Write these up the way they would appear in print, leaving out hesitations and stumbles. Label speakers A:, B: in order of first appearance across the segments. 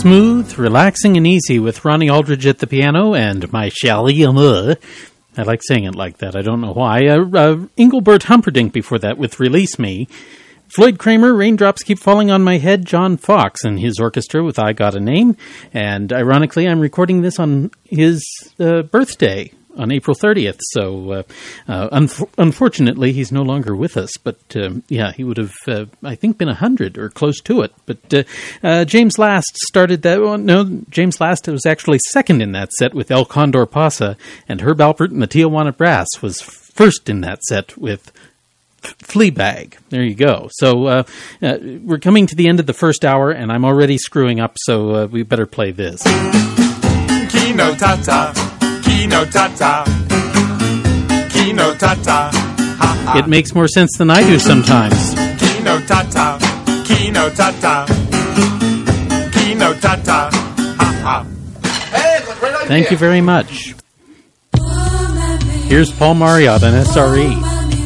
A: Smooth, relaxing, and easy with Ronnie Aldridge at the piano and my Shally I like saying it like that. I don't know why. Engelbert Humperdinck before that with Release Me. Floyd Kramer, Raindrops Keep Falling on My Head. John Fox and his orchestra with I Got a Name. And ironically, I'm recording this on his birthday on April 30th. So, unfortunately, he's no longer with us. But, he would have, I think, been 100 or close to it. But James Last started that. Well, no, James Last was actually second in that set with El Condor Pasa. And Herb Alpert and the Tijuana Brass was first in that set with Fleabag. There you go. So, we're coming to the end of the first hour, and I'm already screwing up, so we better play this.
B: Kino Tata. Kino Tata, Kino Tata, ha ha.
A: It makes more sense than I do sometimes.
B: Kino Tata, Kino Tata, Kino Tata, ha ha.
A: Thank you very much. Here's Paul Marriott on SRE.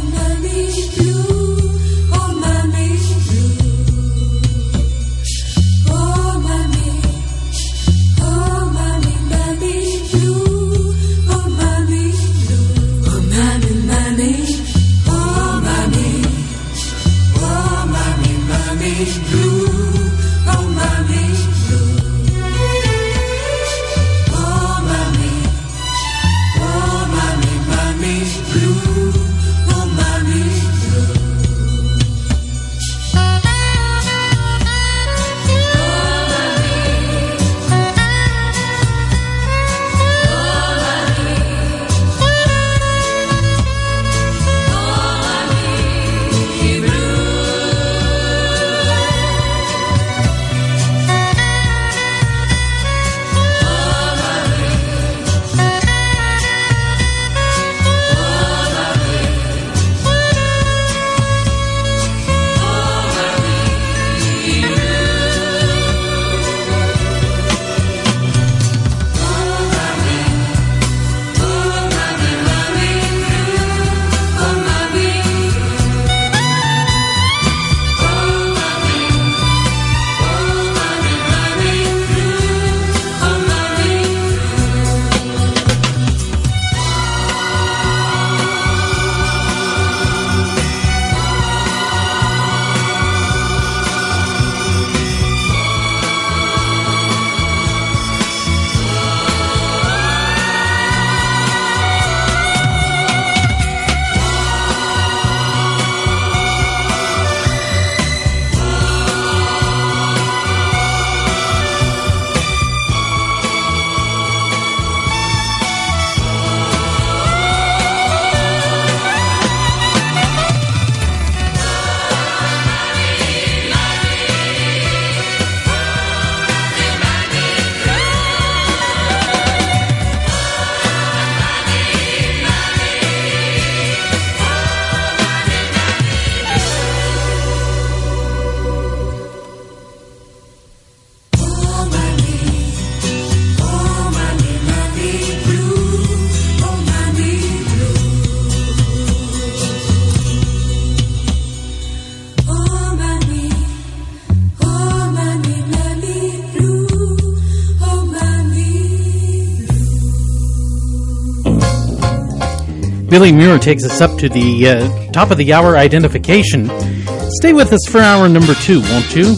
A: Billy Muir takes us up to the top of the hour identification. Stay with us for hour number 2, won't you?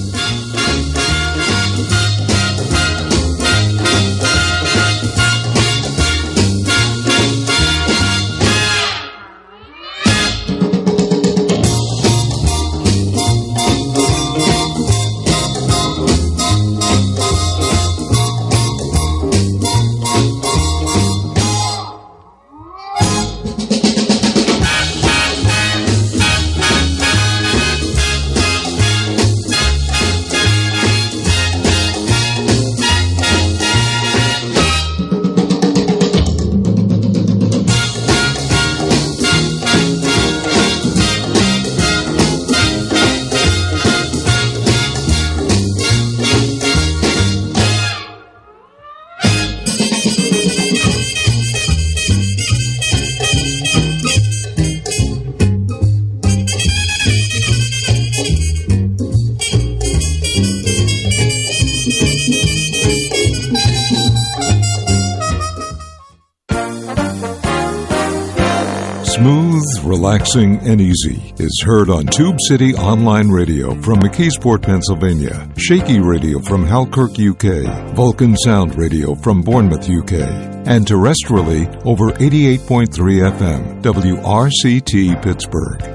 C: relaxing, and easy is heard on Tube City Online Radio from McKeesport, Pennsylvania, Shaky Radio from Halkirk, UK, Vulcan Sound Radio from Bournemouth, UK, and terrestrially over 88.3 FM, WRCT Pittsburgh.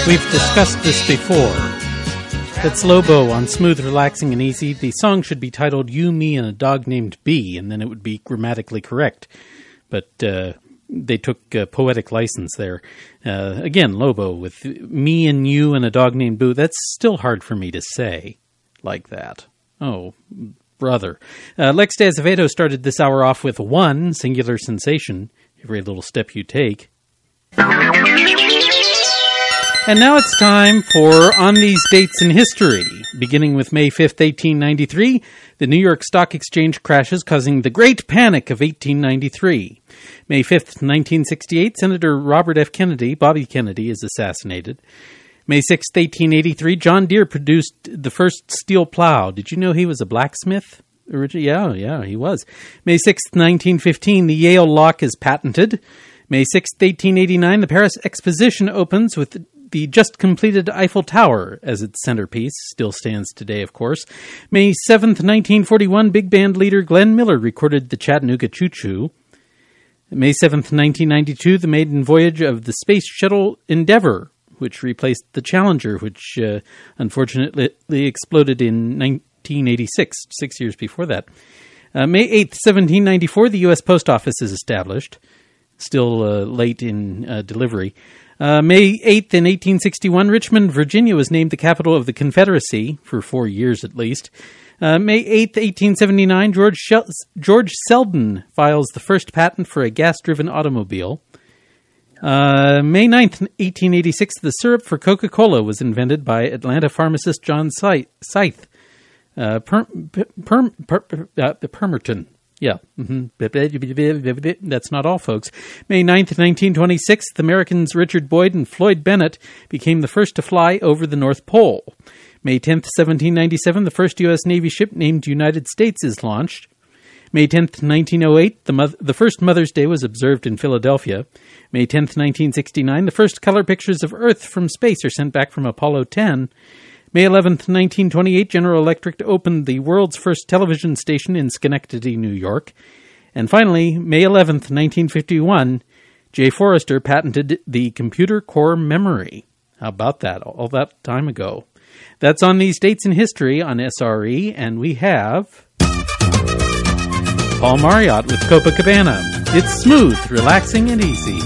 A: We've discussed this before. That's Lobo on Smooth, Relaxing, and Easy. The song should be titled You, Me, and a Dog Named B, and then it would be grammatically correct. But they took poetic license there. Again, Lobo with me and you and a dog named Boo. That's still hard for me to say like that. Oh, brother. Lex de Azevedo started this hour off with one singular sensation, every little step you take. And now it's time for On These Dates in History. Beginning with May 5th, 1893, the New York Stock Exchange crashes, causing the Great Panic of 1893. May 5th, 1968, Senator Robert F. Kennedy, Bobby Kennedy, is assassinated. May 6th, 1883, John Deere produced the first steel plow. Did you know he was a blacksmith? Yeah, he was. May 6th, 1915, the Yale lock is patented. May 6th, 1889, the Paris Exposition opens with the just-completed Eiffel Tower as its centerpiece. Still stands today, of course. May 7th, 1941, big band leader Glenn Miller recorded the Chattanooga Choo-Choo. May 7th, 1992, the maiden voyage of the Space Shuttle Endeavour, which replaced the Challenger, which unfortunately exploded in 1986, 6 years before that. May 8th, 1794, the U.S. Post Office is established. Still late in delivery. May 8th, in 1861, Richmond, Virginia was named the capital of the Confederacy, for 4 years at least. May 8th, 1879, George Selden files the first patent for a gas-driven automobile. May 9th, 1886, the syrup for Coca-Cola was invented by Atlanta pharmacist John Scythe. Permerton. Yeah. Mm-hmm. That's not all, folks. May 9th, 1926, the Americans Richard Boyd and Floyd Bennett became the first to fly over the North Pole. May 10th, 1797, the first U.S. Navy ship named United States is launched. May 10th, 1908, the first Mother's Day was observed in Philadelphia. May 10th, 1969, the first color pictures of Earth from space are sent back from Apollo 10. May 11th, 1928, General Electric opened the world's first television station in Schenectady, New York. And finally, May 11th, 1951, Jay Forrester patented the computer core memory. How about that? All that time ago. That's On These Dates in History on SRE, and we have Paul Marriott with Copacabana. It's smooth, relaxing, and easy.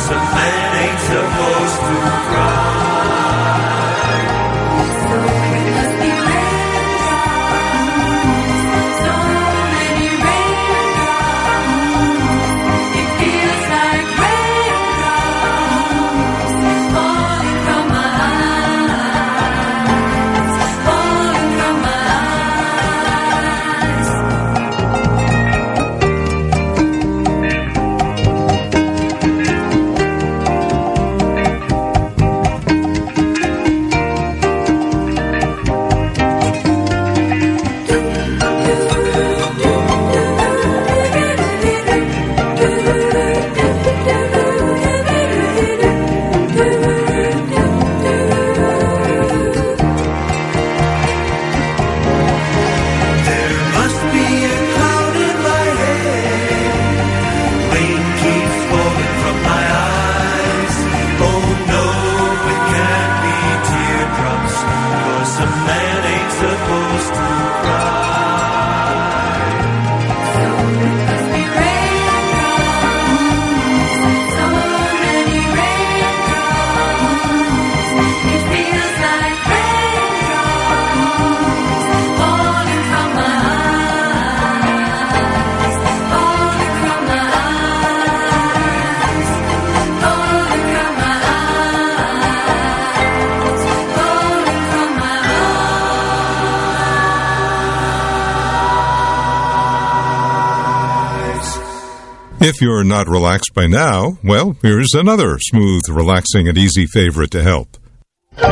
D: 'cause a man ain't supposed to cry.
C: If you're not relaxed by now, well, here's another smooth, relaxing, and easy favorite to help.
A: Or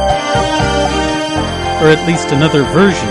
A: at least another version.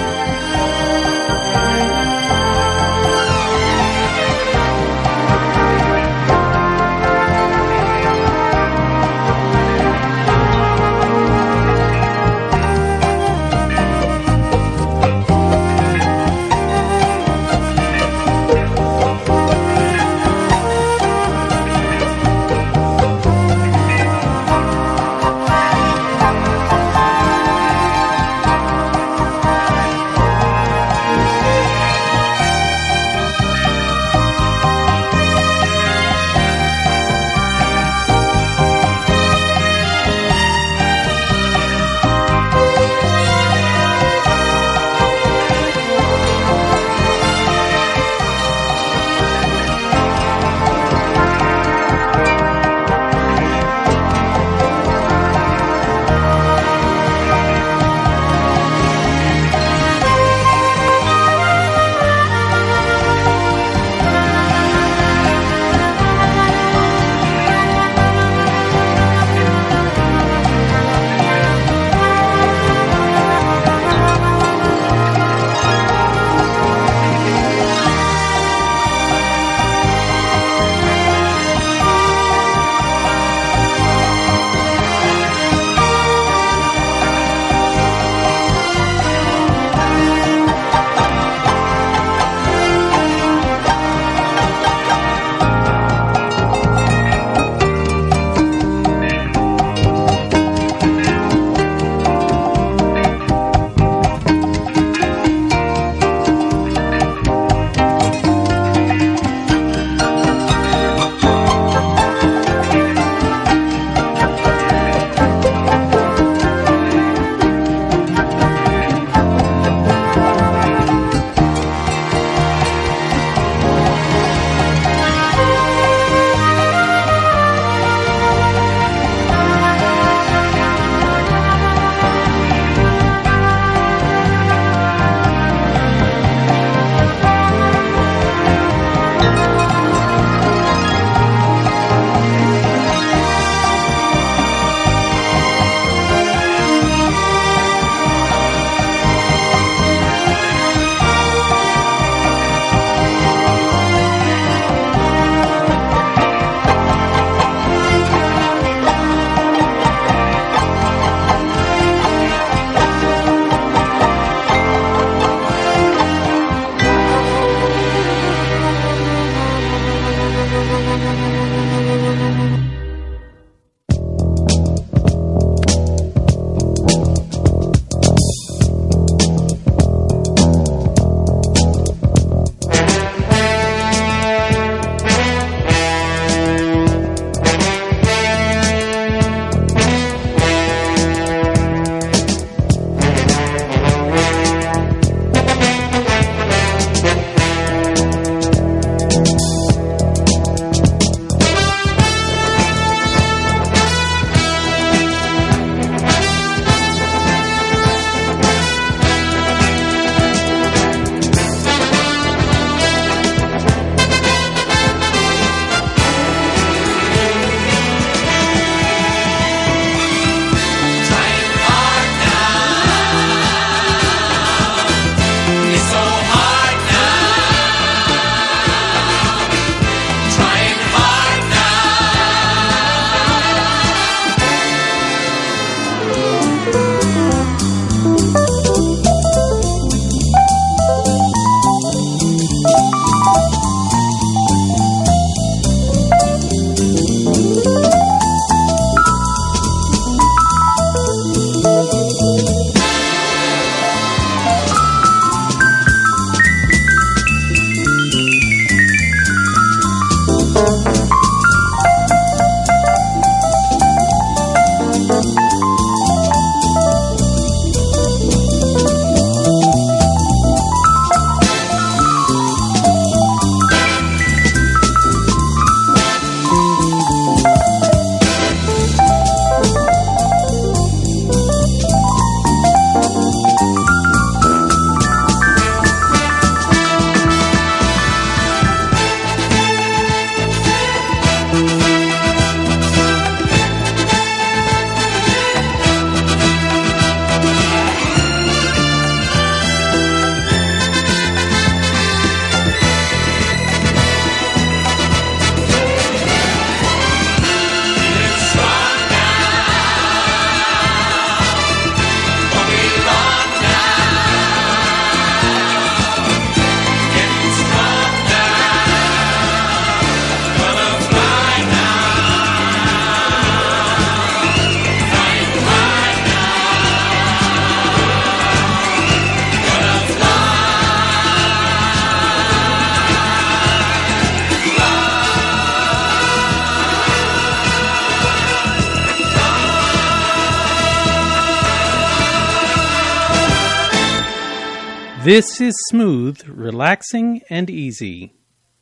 A: This is smooth, relaxing, and easy.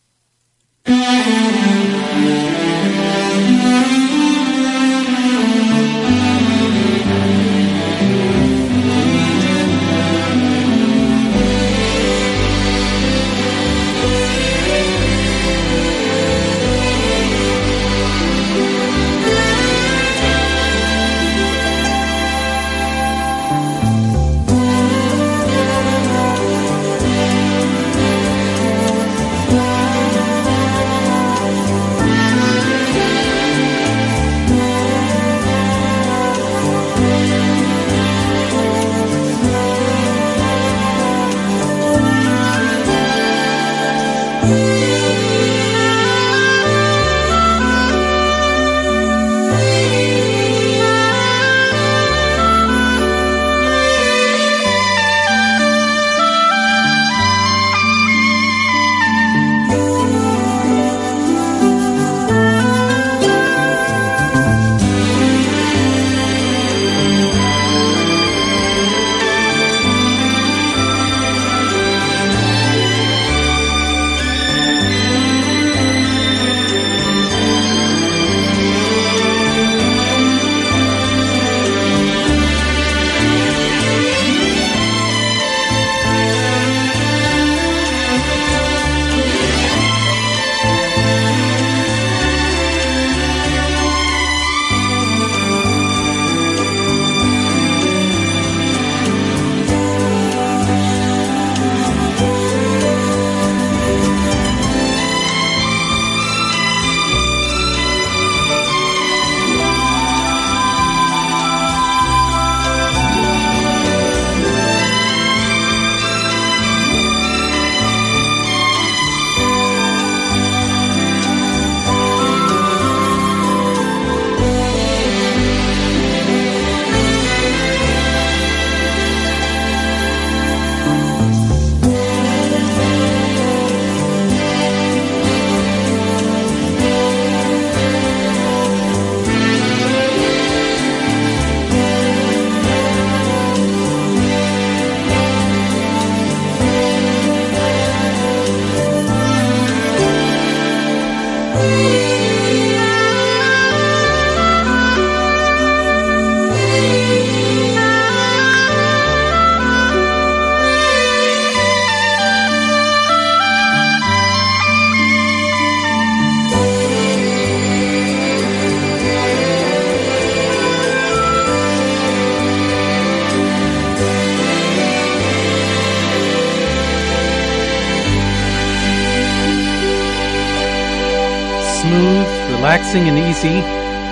A: Relaxing and easy.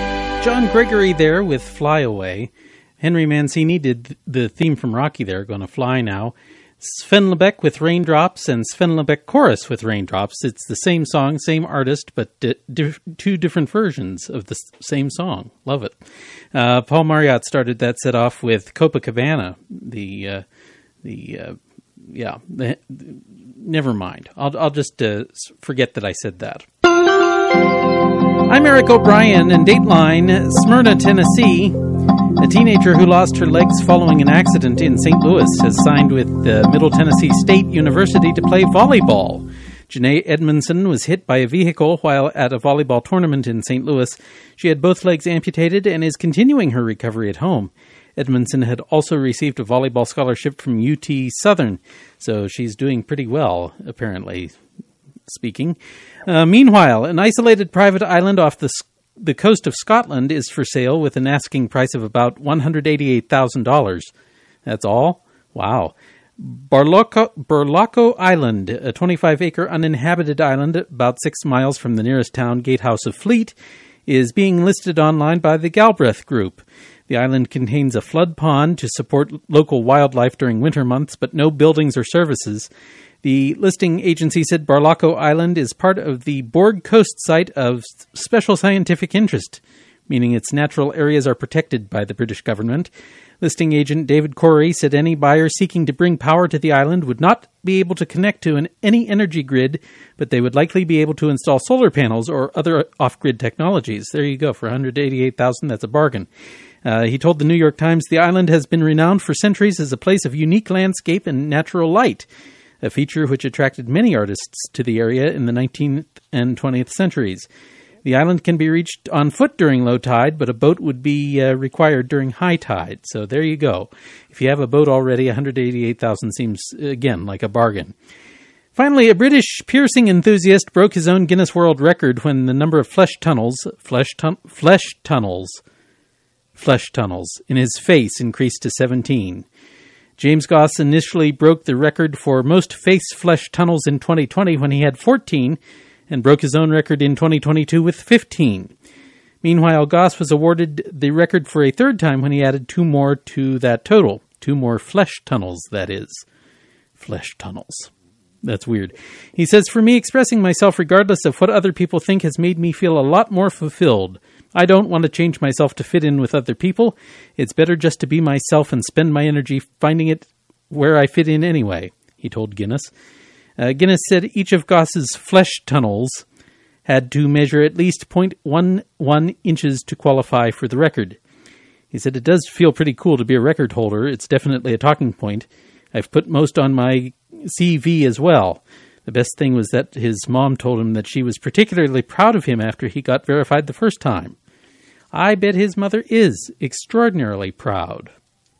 A: John Gregory there with Fly Away. Henry Mancini did the theme from Rocky there, Gonna Fly Now. Sven Lebeck with Raindrops and Sven Lebeck Chorus with Raindrops. It's the same song, same artist, but two different versions of the same song. Love it. Paul Marriott started that set off with Copacabana. Never mind. I'll just forget that I said that. I'm Eric O'Brien, and Dateline, Smyrna, Tennessee. A teenager who lost her legs following an accident in St. Louis has signed with Middle Tennessee State University to play volleyball. Janae Edmondson was hit by a vehicle while at a volleyball tournament in St. Louis. She had both legs amputated and is continuing her recovery at home. Edmondson had also received a volleyball scholarship from UT Southern, so she's doing pretty well, apparently speaking. Meanwhile, an isolated private island off the coast of Scotland is for sale with an asking price of about $188,000. That's all? Wow. Burlaco Island, a 25-acre uninhabited island about 6 miles from the nearest town, Gatehouse of Fleet, is being listed online by the Galbraith Group. The island contains a flood pond to support local wildlife during winter months, but no buildings or services. The listing agency said Burlaco Island is part of the Borg Coast Site of Special Scientific Interest, meaning its natural areas are protected by the British government. Listing agent David Corey said any buyer seeking to bring power to the island would not be able to connect to any energy grid, but they would likely be able to install solar panels or other off-grid technologies. There you go. For $188,000, that's a bargain. He told the New York Times, "The island has been renowned for centuries as a place of unique landscape and natural light, a feature which attracted many artists to the area in the 19th and 20th centuries. The island can be reached on foot during low tide, but a boat would be required during high tide." So there you go. If you have a boat already, $188,000 seems, again, like a bargain. Finally, a British piercing enthusiast broke his own Guinness World Record when the number of flesh tunnels in his face increased to 17. James Goss initially broke the record for most face flesh tunnels in 2020 when he had 14, and broke his own record in 2022 with 15. Meanwhile, Goss was awarded the record for a third time when he added 2 more to that total. 2 more flesh tunnels, that is. Flesh tunnels. That's weird. He says, "For me, expressing myself regardless of what other people think has made me feel a lot more fulfilled. I don't want to change myself to fit in with other people. It's better just to be myself and spend my energy finding it where I fit in anyway," he told Guinness. Guinness said each of Goss's flesh tunnels had to measure at least 0.11 inches to qualify for the record. He said, "It does feel pretty cool to be a record holder. It's definitely a talking point. I've put most on my CV as well." The best thing was that his mom told him that she was particularly proud of him after he got verified the first time. I bet his mother is extraordinarily proud.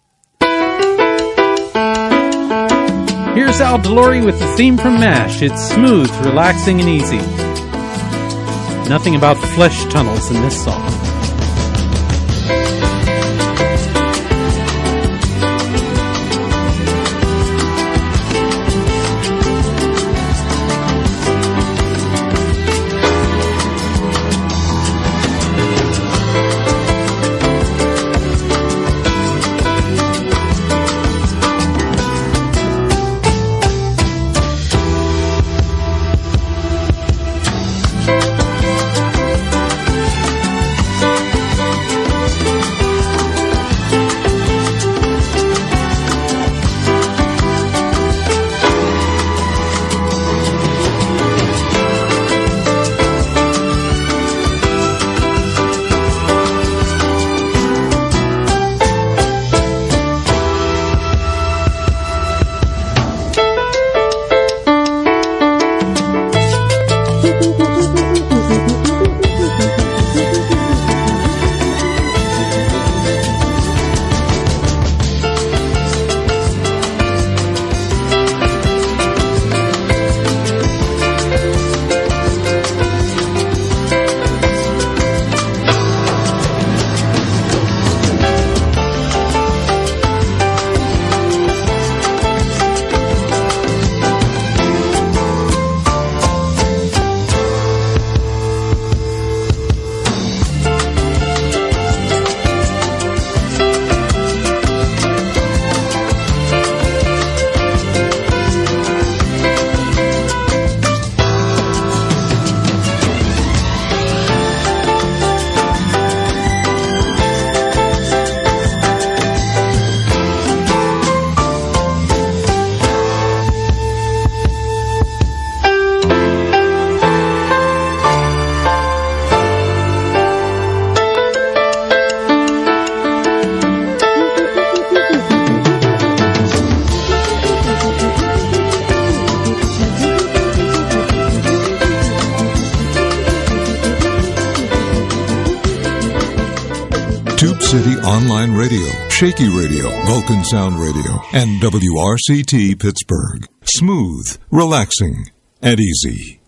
A: Here's Al DeLory with the theme from MASH. It's smooth, relaxing, and easy. Nothing about flesh tunnels in this song.
C: Tube City Online Radio, Shaky Radio, Vulcan Sound Radio, and WRCT Pittsburgh. Smooth, relaxing, and easy.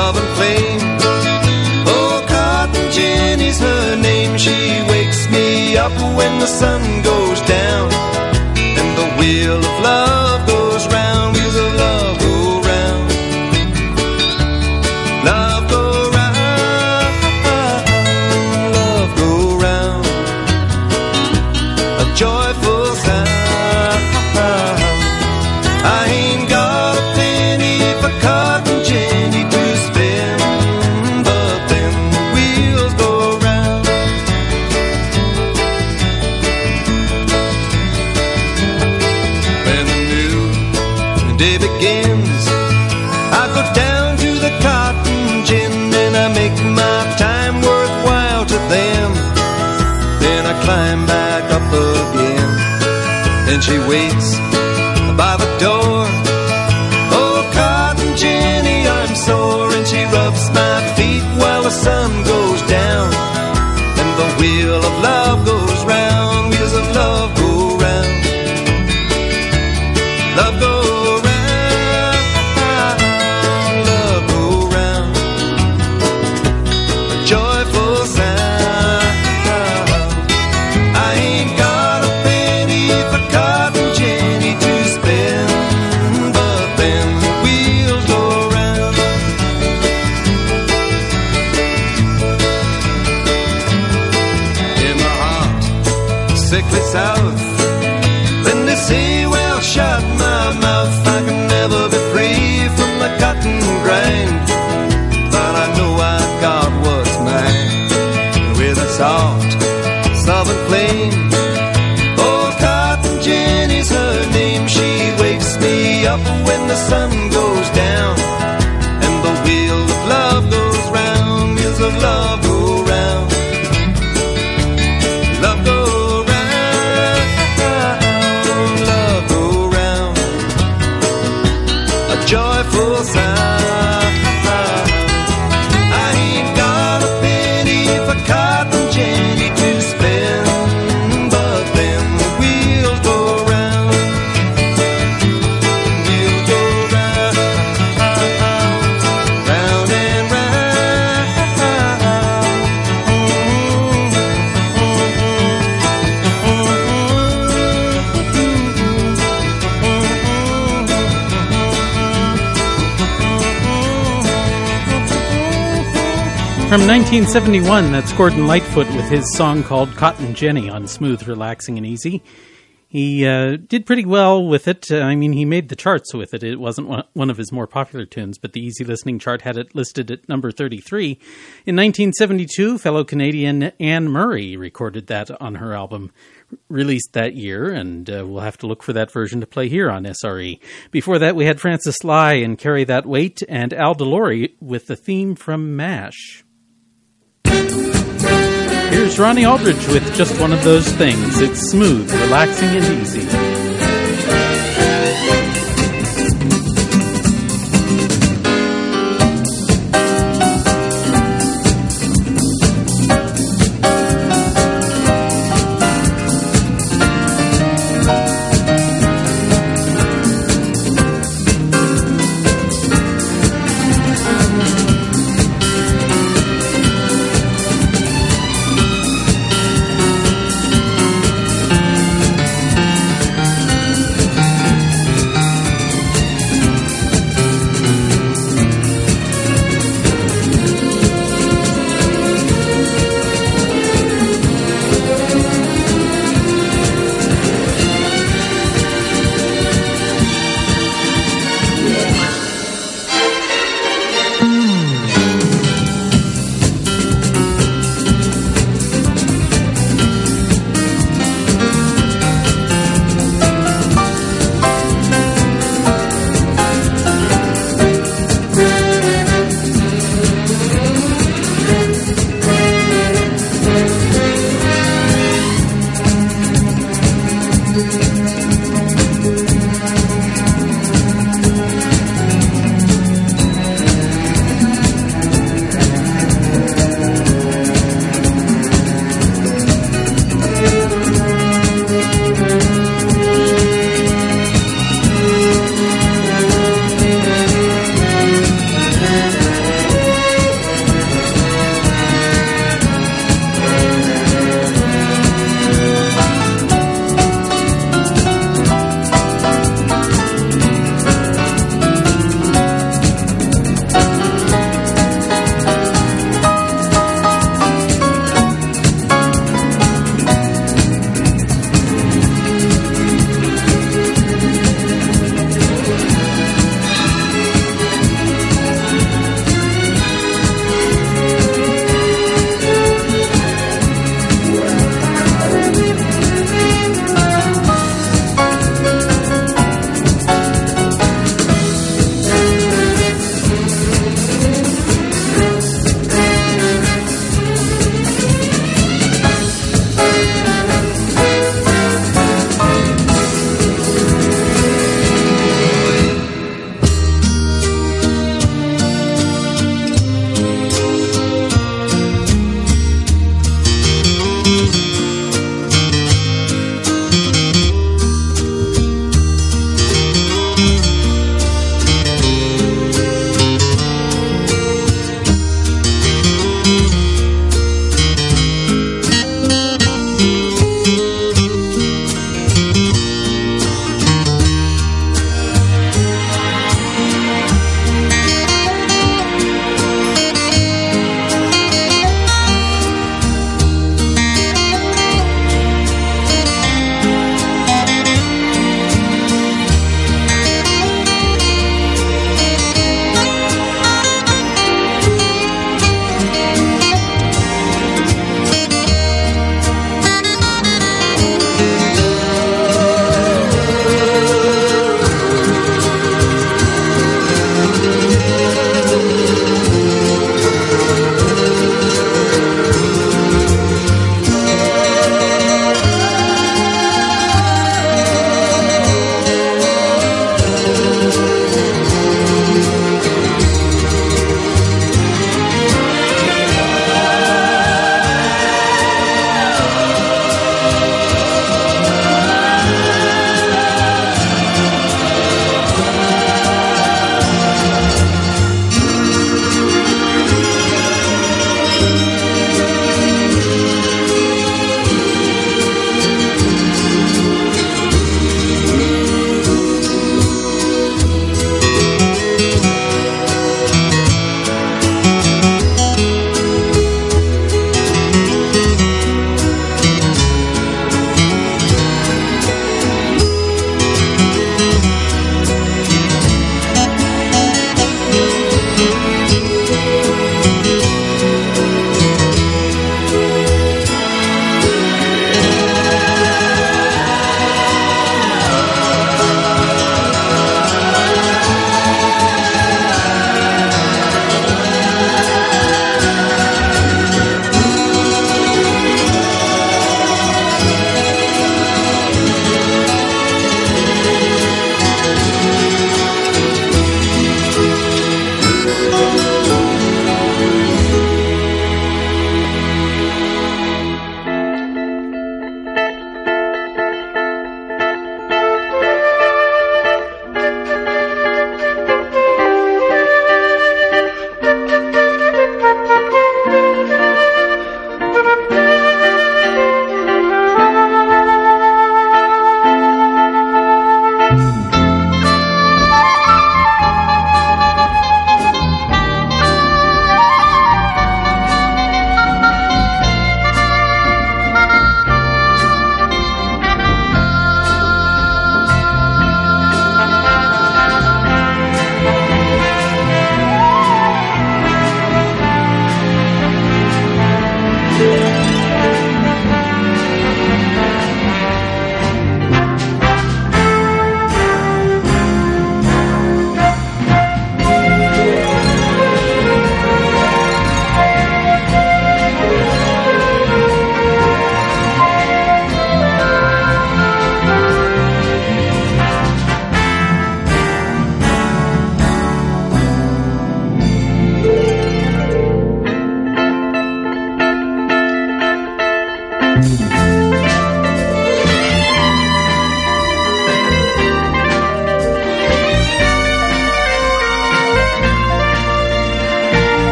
E: southern flame. Oh, Cotton Jenny's her name. She wakes me up when the sun goes down, and the wheel of love goes round, wheels of love go round. Love go round, love go round. A joyful sound. I ain't got a penny for Cotton Jenny to spend, but then the wheels go round. When the new day begins, I go down to the Cotton Gin and I make my time worthwhile to them. Then I climb back up again, and she waits by the door. Oh, Cotton Jenny, I'm sore, and she rubs my feet while the sun goes down, and the wheel of love goes round, wheels of love go round. Love go round, love go round. A joyful sound. I ain't got a penny for Cotton Jenny to spend, but then the wheels go round. In my heart, sickly south, then they say, well, shut my mouth. I can never be free from the cotton grind, but I know I've got what's mine, with a soft southern flame. Oh, Cotton Jenny's her name. She wakes me up when the sun goes down, and the wheel of love goes round, wheels of love go round. Love go round, love go round. A joyful sound. I ain't got a penny for Cotton Jenny to spend, but then the wheels go round. Wheels go round, round and
A: From 1971, that's Gordon Lightfoot with his song called Cotton Jenny on Smooth, Relaxing, and Easy. He did pretty well with it. I mean, he made the charts with it. It wasn't one of his more popular tunes, but the Easy Listening chart had it listed at number 33. In 1972, fellow Canadian Anne Murray recorded that on her album, released that year, and we'll have to look for that version to play here on SRE. Before that, we had Francis Lai and Carry That Weight, and Al DeLore with the theme from MASH. Here's Ronnie Aldridge with Just One of Those Things. It's smooth, relaxing, and easy.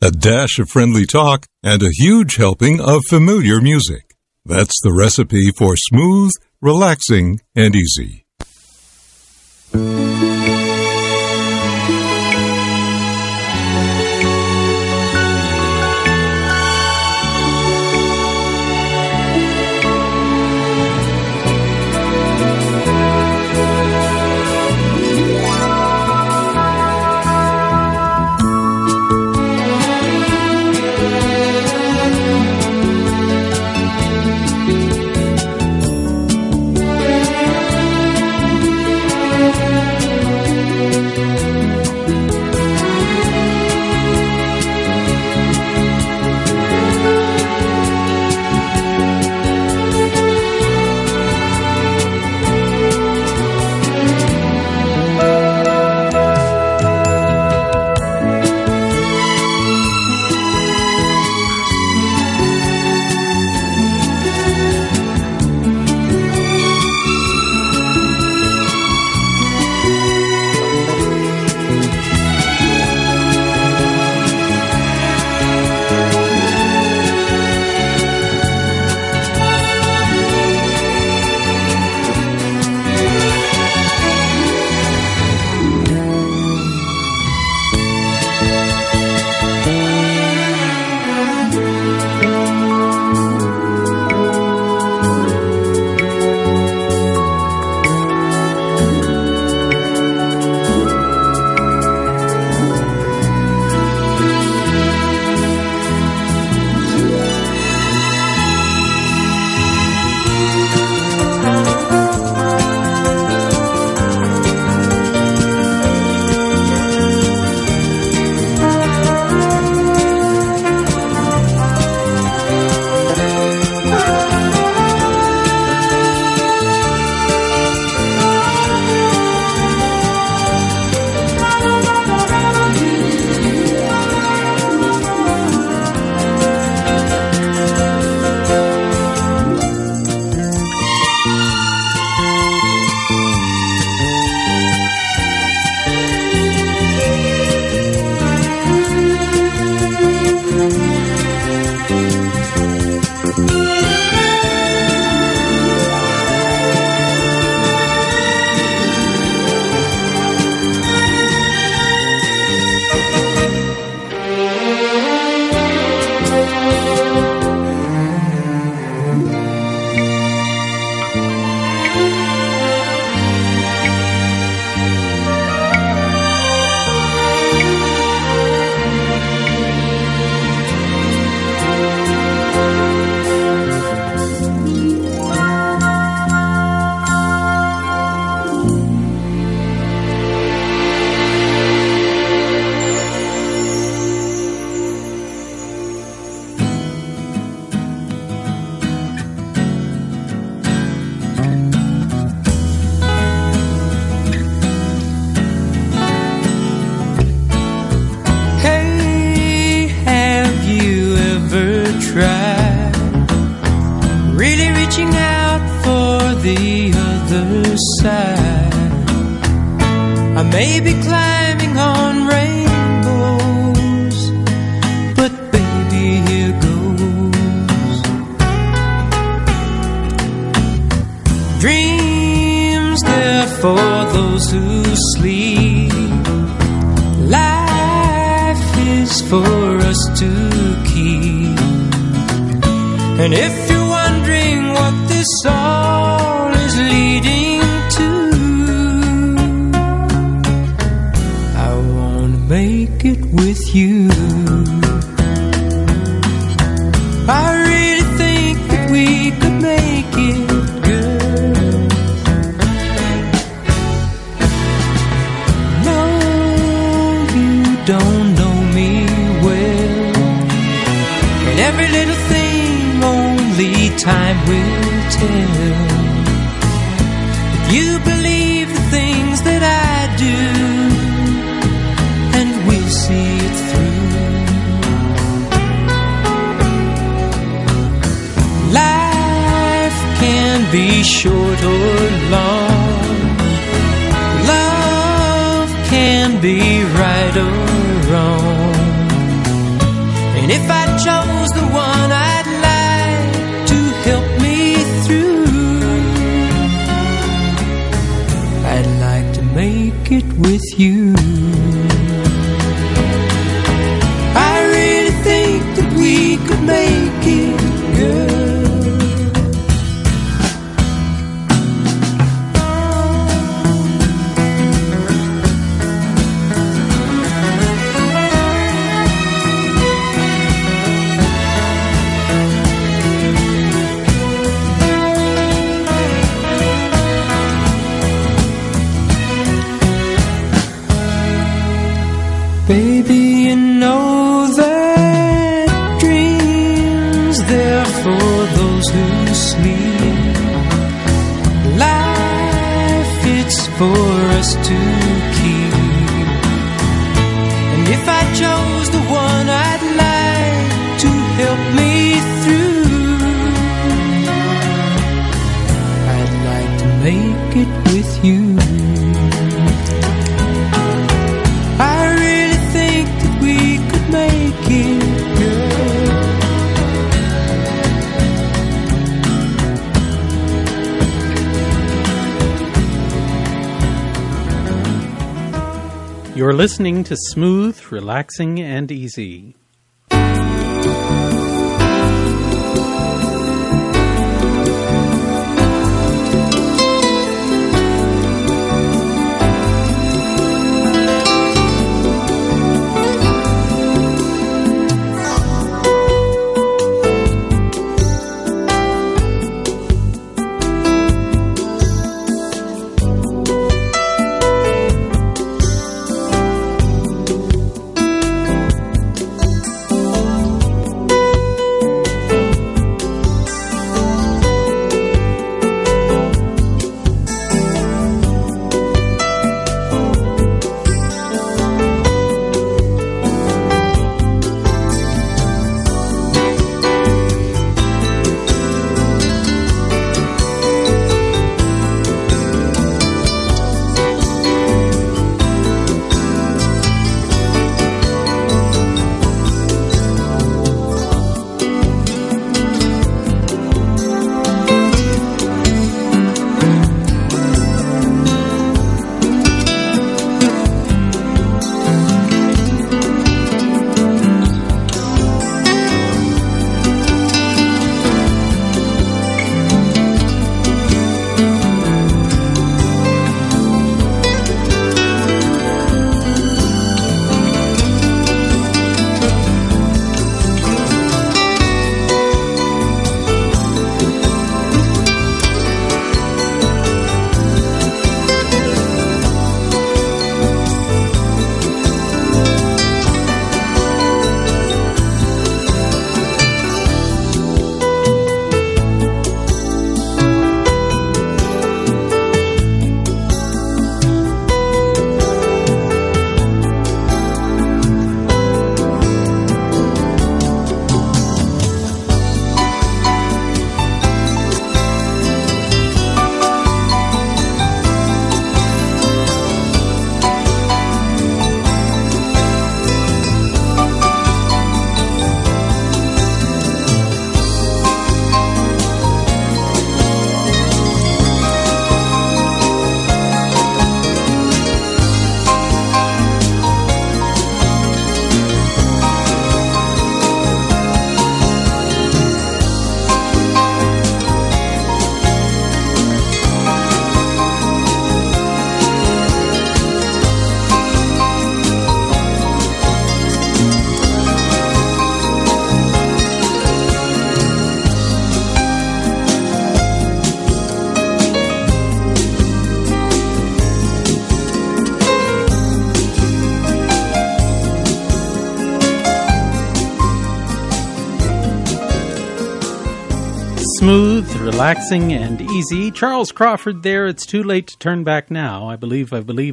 C: a dash of friendly talk, and a huge helping of familiar music. That's the recipe for smooth, relaxing, and easy.
F: I may be climbing on rainbows, but baby, here goes. Dreams, they're for those who sleep. Life is for us to keep. And if you're wondering what this all is leading to, I wanna make it with you. I really think that we could make it, girl. No, you don't know me well, and every little thing only time will tell. If you believe the things that I do, and we'll see it through. Life can be short or long. Love can be right or wrong. And if I chose the one I'd like to help me through, I'd like to make it with you. I really think that we could make it, girl. Baby, you know that dreams, they're for those who sleep. Life, it's for us to keep. And if I chose the one I'd like to help me through, I'd like to make it with you. Make it, girl.
A: You're listening to Smooth, Relaxing, and Easy. Smooth, relaxing, and easy. Charles Crawford there, It's Too Late to Turn Back Now. I believe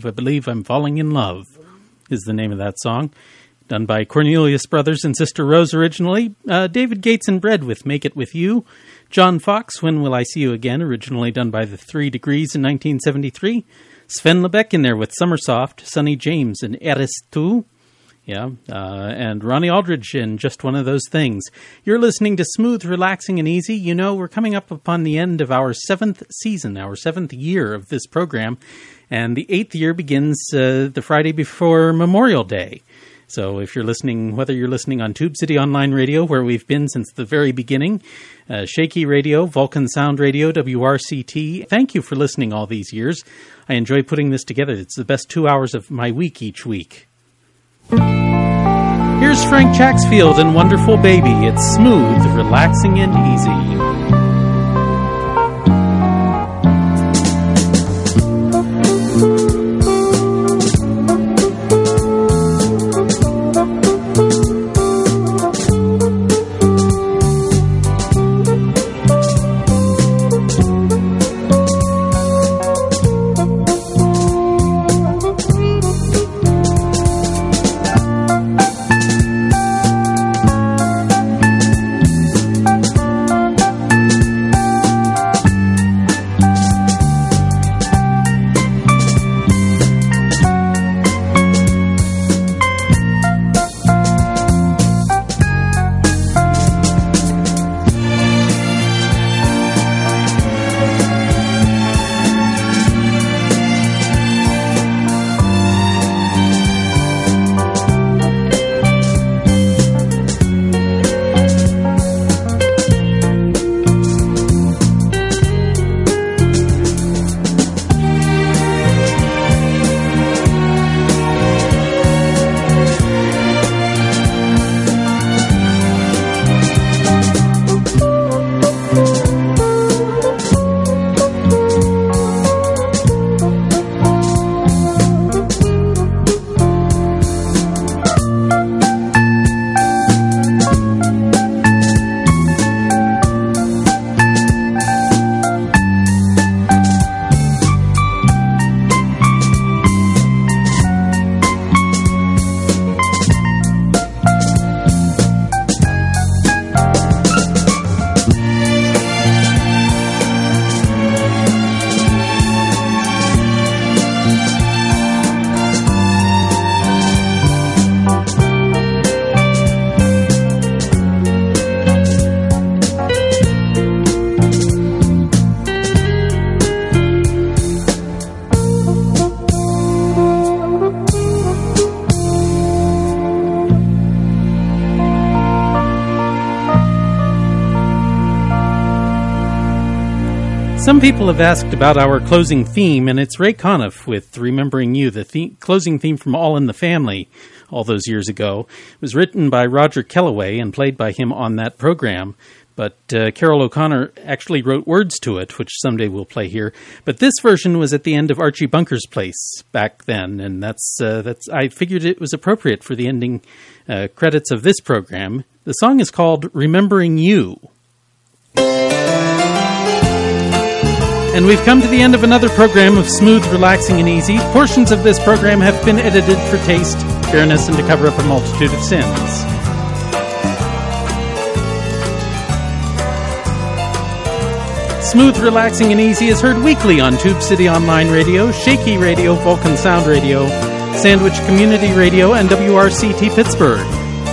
A: I'm falling in love is the name of that song. Done by Cornelius Brothers and Sister Rose originally. David Gates and Bread with Make It With You. John Fox, When Will I See You Again, originally done by the 3 Degrees in 1973. Sven Lebeck in there with Summersoft. Sonny James and Eres Tu. Yeah, and Ronnie Aldridge in Just One of Those Things. You're listening to Smooth, Relaxing, and Easy. You know, we're coming up upon the end of our 7th season, our 7th year of this program, and the 8th year begins the Friday before Memorial Day. So if you're listening, whether you're listening on Tube City Online Radio, where we've been since the very beginning, Shaky Radio, Vulcan Sound Radio, WRCT, thank you for listening all these years. I enjoy putting this together. It's the best 2 hours of my week each week. Here's Frank Chaxfield and Wonderful Baby. It's smooth, relaxing, and easy. Some people have asked about our closing theme, and it's Ray Conniff with Remembering You, the closing theme from All in the Family all those years ago. It was written by Roger Kellaway and played by him on that program, but Carol O'Connor actually wrote words to it, which someday we'll play here. But this version was at the end of Archie Bunker's Place back then, and that's I figured it was appropriate for the ending credits of this program. The song is called Remembering You. And we've come to the end of another program of Smooth, Relaxing, and Easy. Portions of this program have been edited for taste, fairness, and to cover up a multitude of sins. Smooth, Relaxing, and Easy is heard weekly on Tube City Online Radio, Shaky Radio, Vulcan Sound Radio, Sandwich Community Radio, and WRCT Pittsburgh.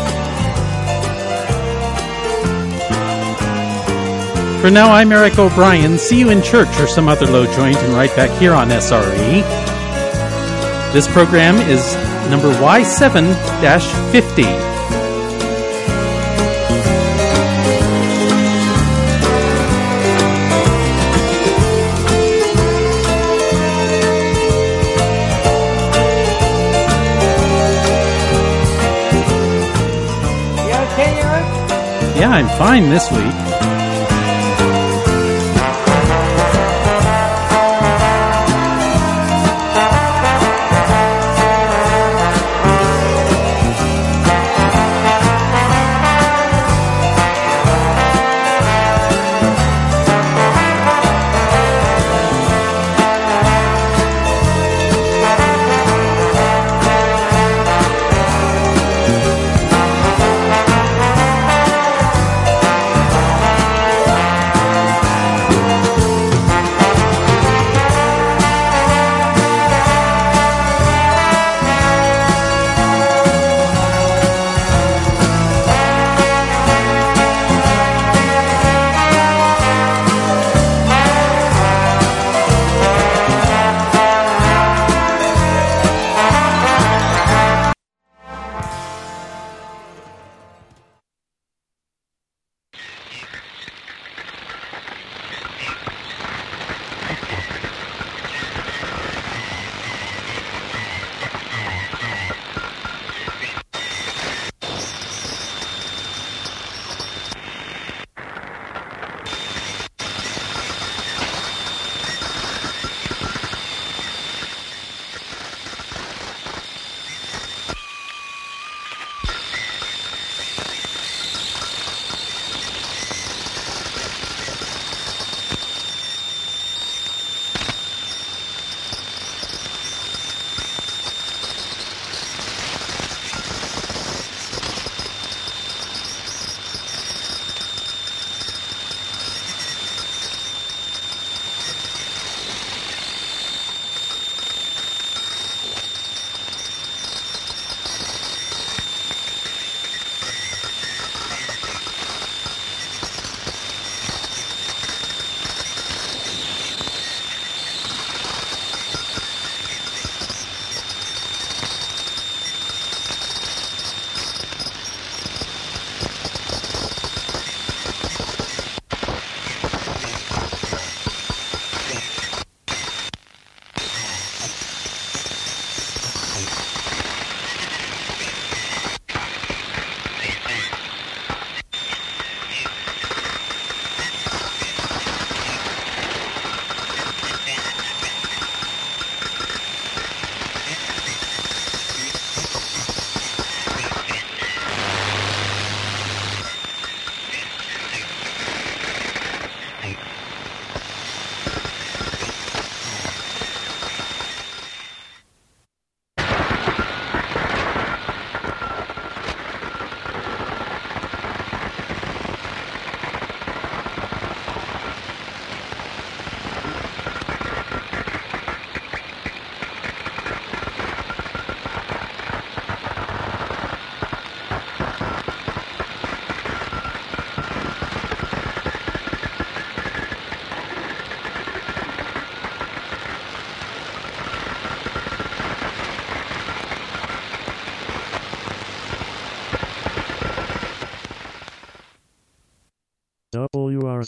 A: For now, I'm Eric O'Brien. See you in church or some other low joint and right back here on SRE. This program is number Y7-50. Yeah, I'm fine this week.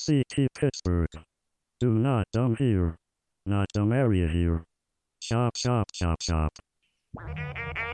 G: CT Pittsburgh. Do not dumb here. Not dumb area here. Chop, chop, chop, chop.